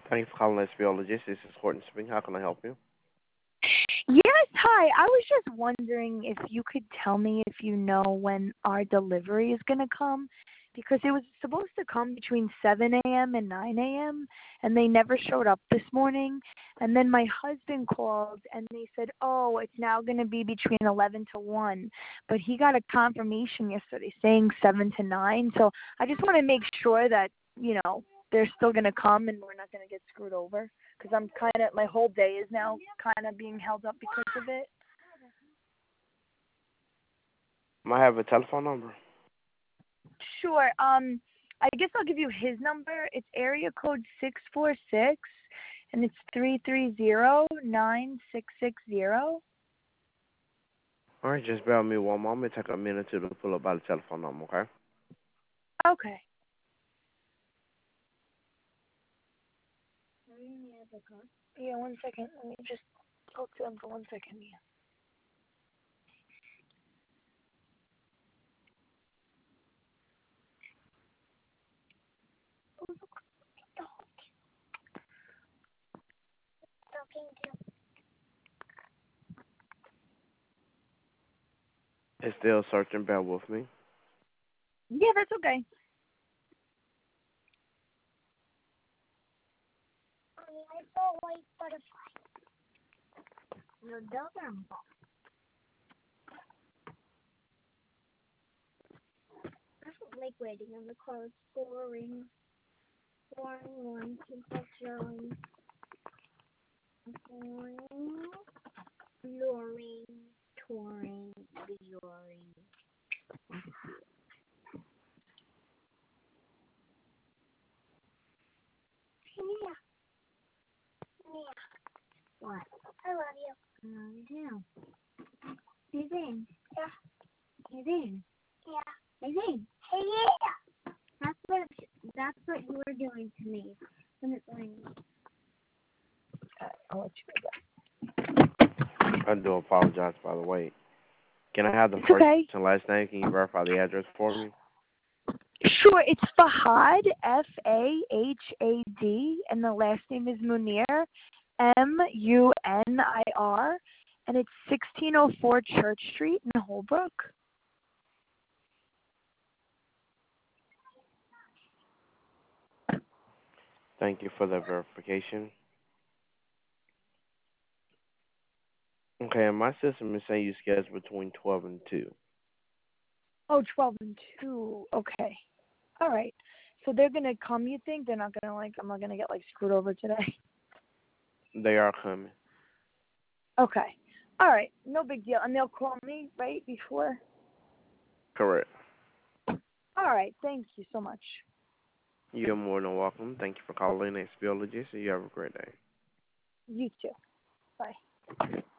Thank you for calling SBL Logistics. This is Horton speaking. How can I help you? Yes, hi. I was just wondering if you could tell me if you know when our delivery is going to come, because it was supposed to come between 7 a.m. and 9 a.m., and they never showed up this morning. And then my husband called, and they said, oh, it's now going to be between 11 to 1. But he got a confirmation yesterday saying 7 to 9. So I just want to make sure that, they're still going to come and we're not going to get screwed over, because my whole day is now kind of being held up because of it. Might have a telephone number. Sure. I guess I'll give you his number. It's area code 646, and it's 330-9660. All right, just bear with me one moment. Take a minute to pull up by the telephone number, okay? Okay. Yeah, 1 second. Let me just talk to him for 1 second. Yeah. It's still searching. Bear with me. Yeah, that's okay. I saw a white butterfly. No, those are balls. I don't like waiting in the car. It's boring. Boring. Keep showing. Boring. Luring. Touring. Luring. Mia. What? I love you. I love you too. Nadine. Yeah. Nadine. Yeah. Nadine. Hey, yeah. That's what you were doing to me when it rings. I'll let you go. I do apologize, by the way. Can I have the It's first okay. and last name? Can you verify the address for me? Sure, it's Fahad, Fahad, and the last name is Munir, Munir, and it's 1604 Church Street in Holbrook. Thank you for the verification. Okay, and my system is saying you scheduled between 12 and 2. Oh, 12 and 2. Okay. All right. So they're going to come, you think? They're not going to, I'm not going to get, screwed over today? They are coming. Okay. All right. No big deal. And they'll call me, right, before? Correct. All right. Thank you so much. You're more than welcome. Thank you for calling SBL Logistics. You have a great day. You too. Bye.